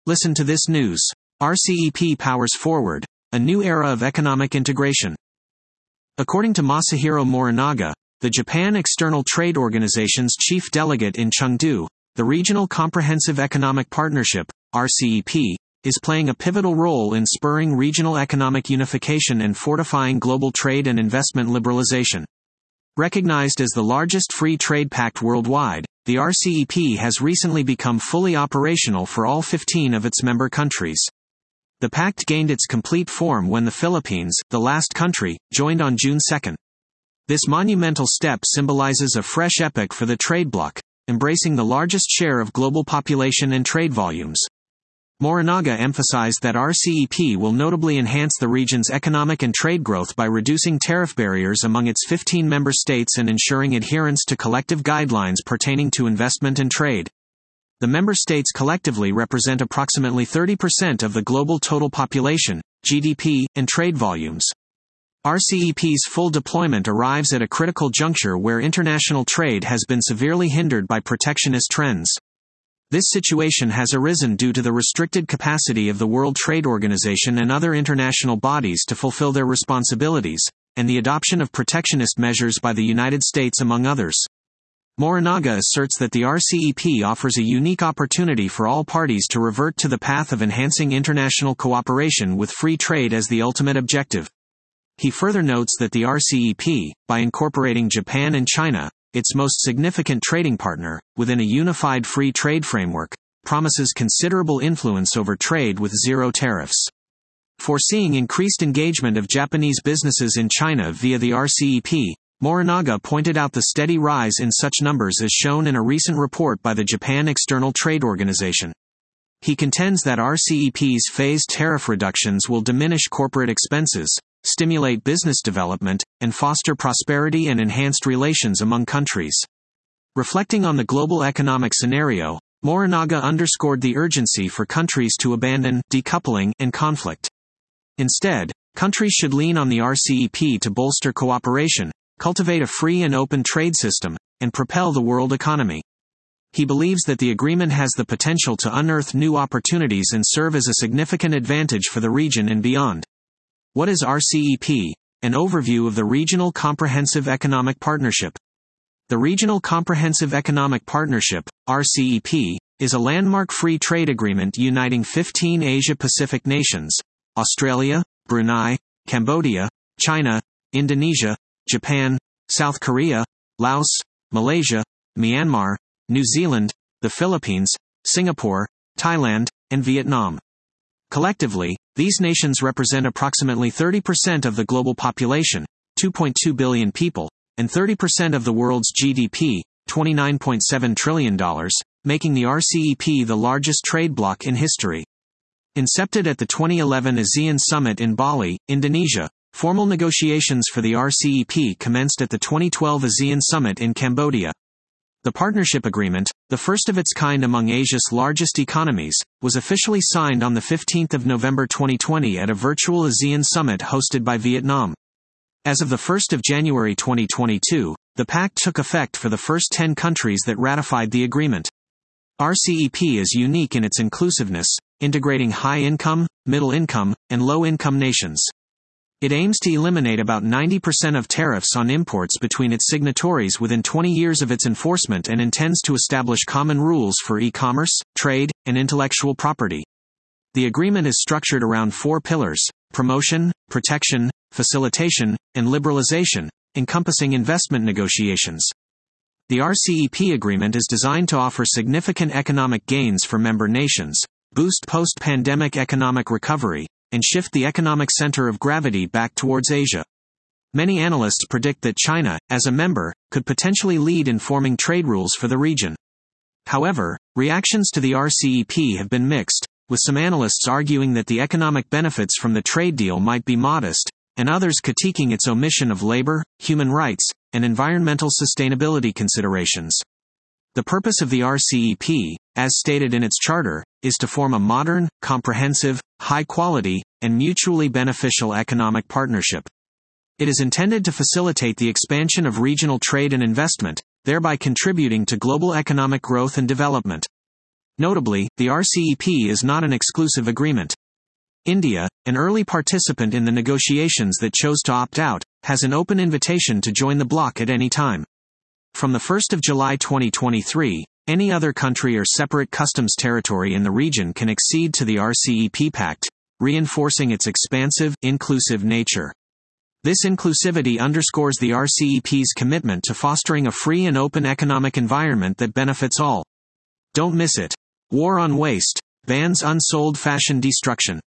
Listen to this news. RCEP powers forward, a new era of economic integration. According to Masahiro Morinaga, the Japan External Trade Organization's chief delegate in Chengdu, the Regional Comprehensive Economic Partnership, RCEP, is playing a pivotal role in spurring regional economic unification and fortifying global trade and investment liberalization. Recognized as the largest free trade pact worldwide, the RCEP has recently become fully operational for all 15 of its member countries. The pact gained its complete form when the Philippines, the last country, joined on June 2. This monumental step symbolizes a fresh epoch for the trade bloc, embracing the largest share of global population and trade volumes. Morinaga emphasized that RCEP will notably enhance the region's economic and trade growth by reducing tariff barriers among its 15 member states and ensuring adherence to collective guidelines pertaining to investment and trade. The member states collectively represent approximately 30% of the global total population, GDP, and trade volumes. RCEP's full deployment arrives at a critical juncture where international trade has been severely hindered by protectionist trends. This situation has arisen due to the restricted capacity of the World Trade Organization and other international bodies to fulfill their responsibilities, and the adoption of protectionist measures by the United States among others. Morinaga asserts that the RCEP offers a unique opportunity for all parties to revert to the path of enhancing international cooperation with free trade as the ultimate objective. He further notes that the RCEP, by incorporating Japan and China, its most significant trading partner, within a unified free trade framework, promises considerable influence over trade with zero tariffs. Foreseeing increased engagement of Japanese businesses in China via the RCEP, Morinaga pointed out the steady rise in such numbers as shown in a recent report by the Japan External Trade Organization. He contends that RCEP's phased tariff reductions will diminish corporate expenses, stimulate business development, and foster prosperity and enhanced relations among countries. Reflecting on the global economic scenario, Morinaga underscored the urgency for countries to abandon decoupling and conflict. Instead, countries should lean on the RCEP to bolster cooperation, cultivate a free and open trade system, and propel the world economy. He believes that the agreement has the potential to unearth new opportunities and serve as a significant advantage for the region and beyond. What is RCEP? An overview of the Regional Comprehensive Economic Partnership. The Regional Comprehensive Economic Partnership, RCEP, is a landmark free trade agreement uniting 15 Asia-Pacific nations: Australia, Brunei, Cambodia, China, Indonesia, Japan, South Korea, Laos, Malaysia, Myanmar, New Zealand, the Philippines, Singapore, Thailand, and Vietnam. Collectively, these nations represent approximately 30% of the global population, 2.2 billion people, and 30% of the world's GDP, $29.7 trillion, making the RCEP the largest trade bloc in history. Incepted at the 2011 ASEAN Summit in Bali, Indonesia, formal negotiations for the RCEP commenced at the 2012 ASEAN Summit in Cambodia. The partnership agreement, the first of its kind among Asia's largest economies, was officially signed on 15 November 2020 at a virtual ASEAN summit hosted by Vietnam. As of 1 January 2022, the pact took effect for the first 10 countries that ratified the agreement. RCEP is unique in its inclusiveness, integrating high-income, middle-income, and low-income nations. It aims to eliminate about 90% of tariffs on imports between its signatories within 20 years of its enforcement and intends to establish common rules for e-commerce, trade, and intellectual property. The agreement is structured around 4 pillars: promotion, protection, facilitation, and liberalization, encompassing investment negotiations. The RCEP agreement is designed to offer significant economic gains for member nations, boost post-pandemic economic recovery, and shift the economic center of gravity back towards Asia. Many analysts predict that China, as a member, could potentially lead in forming trade rules for the region. However, reactions to the RCEP have been mixed, with some analysts arguing that the economic benefits from the trade deal might be modest, and others critiquing its omission of labor, human rights, and environmental sustainability considerations. The purpose of the RCEP, as stated in its charter, is to form a modern, comprehensive, high-quality, and mutually beneficial economic partnership. It is intended to facilitate the expansion of regional trade and investment, thereby contributing to global economic growth and development. Notably, the RCEP is not an exclusive agreement. India, an early participant in the negotiations that chose to opt out, has an open invitation to join the bloc at any time. From the 1st of July 2023, any other country or separate customs territory in the region can accede to the RCEP Pact, reinforcing its expansive, inclusive nature. This inclusivity underscores the RCEP's commitment to fostering a free and open economic environment that benefits all. Don't miss it. War on Waste bans unsold fashion destruction.